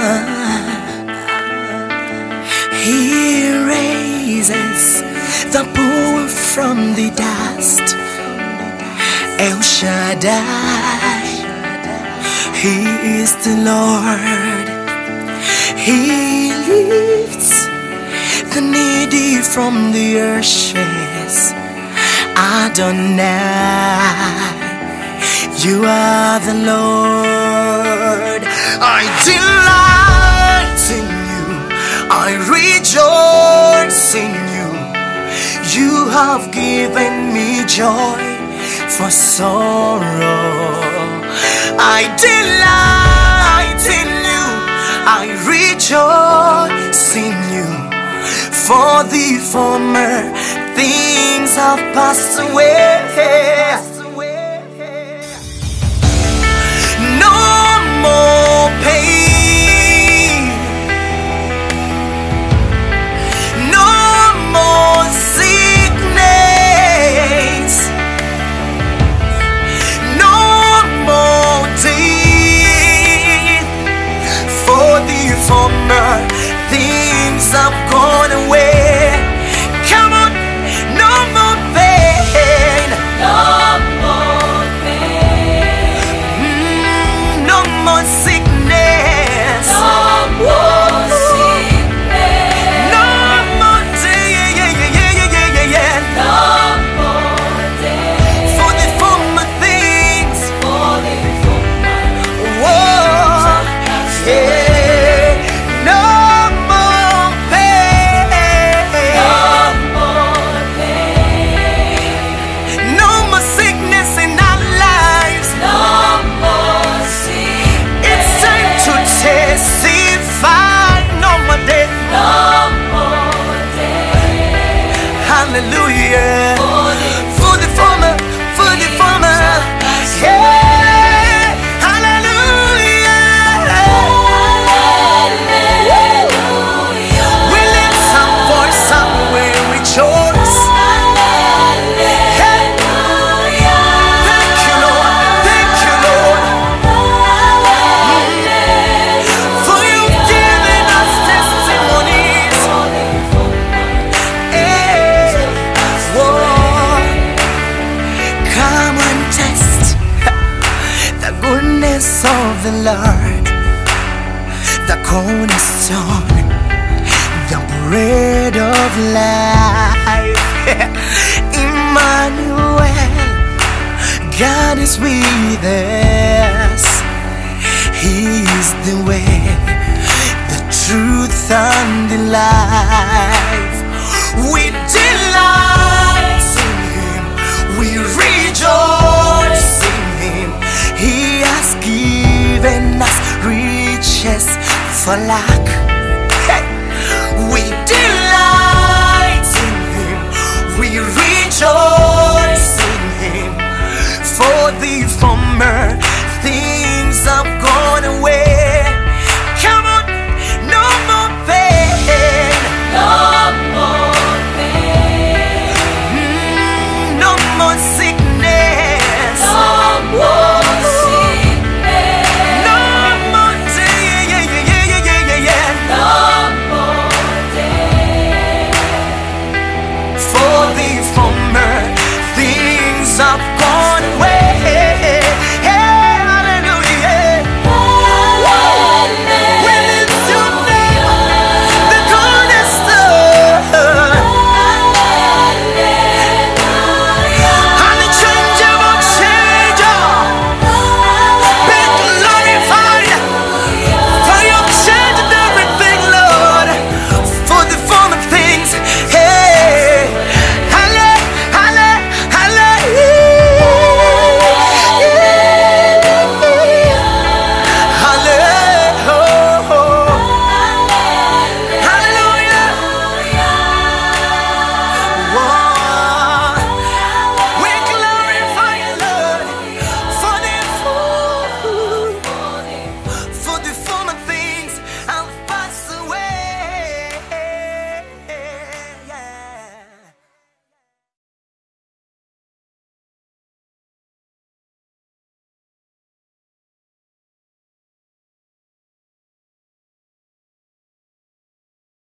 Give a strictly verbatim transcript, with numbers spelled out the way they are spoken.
He raises the poor from the dust. El Shaddai, He is the Lord. He lifts the needy from the ashes. Adonai, you are the Lord. I delight in you, I rejoice in you. You have given me joy for sorrow. I delight in you, I rejoice in you. For the former things have passed away. No more pain, no more sickness, no more death. For the former things have gone away. Come on, no more pain, No more pain, mm, no more sickness, no more sickness, no more death, yeah, yeah, yeah, yeah, yeah, yeah, yeah. no more death. For the former things, For the former whoa, yeah, no more pain, no more pain, no more sickness in our lives. no more sickness, It's time to testify. No more death. no more death. Hallelujah. For the For the former, for the former. Yeah. Hallelujah. Hallelujah. We lift our voice and we rejoice. Thank you, Lord. Thank you, Lord. For you've given us testimonies. Eh. Whoa. Come and test the goodness of the Lord, the cornerstone, the bread of life. Emmanuel, God is with us. He is the way, the truth, and the life. We delight in Him, we rejoice in Him. He has given us riches for lack.